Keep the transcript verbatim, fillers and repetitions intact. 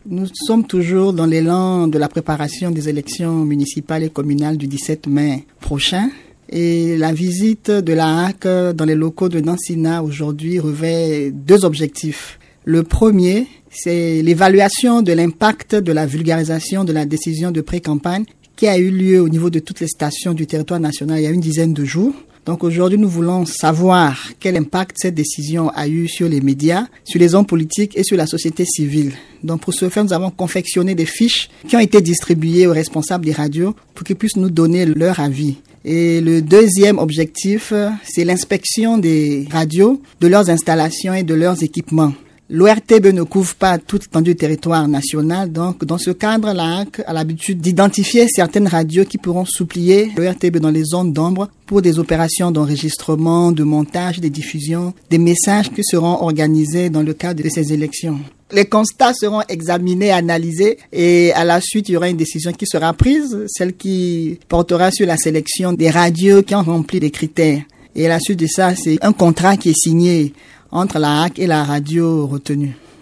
Nous sommes toujours dans l'élan de la préparation des élections municipales et communales du dix-sept mai prochain. Et la visite de la H A C dans les locaux de Dancina aujourd'hui revêt deux objectifs. Le premier, c'est l'évaluation de l'impact de la vulgarisation de la décision de pré-campagne qui a eu lieu au niveau de toutes les stations du territoire national il y a une dizaine de jours. Donc aujourd'hui, nous voulons savoir quel impact cette décision a eu sur les médias, sur les hommes politiques et sur la société civile. Donc pour ce faire, nous avons confectionné des fiches qui ont été distribuées aux responsables des radios pour qu'ils puissent nous donner leur avis. Et le deuxième objectif, c'est l'inspection des radios, de leurs installations et de leurs équipements. L'O R T B ne couvre pas toute l'étendue du territoire national, donc dans ce cadre, la H A C a l'habitude d'identifier certaines radios qui pourront supplier l'O R T B dans les zones d'ombre pour des opérations d'enregistrement, de montage, de diffusion, des messages qui seront organisés dans le cadre de ces élections. Les constats seront examinés, analysés et à la suite, il y aura une décision qui sera prise, celle qui portera sur la sélection des radios qui ont rempli les critères. Et à la suite de ça, c'est un contrat qui est signé entre la H A C et la radio retenue.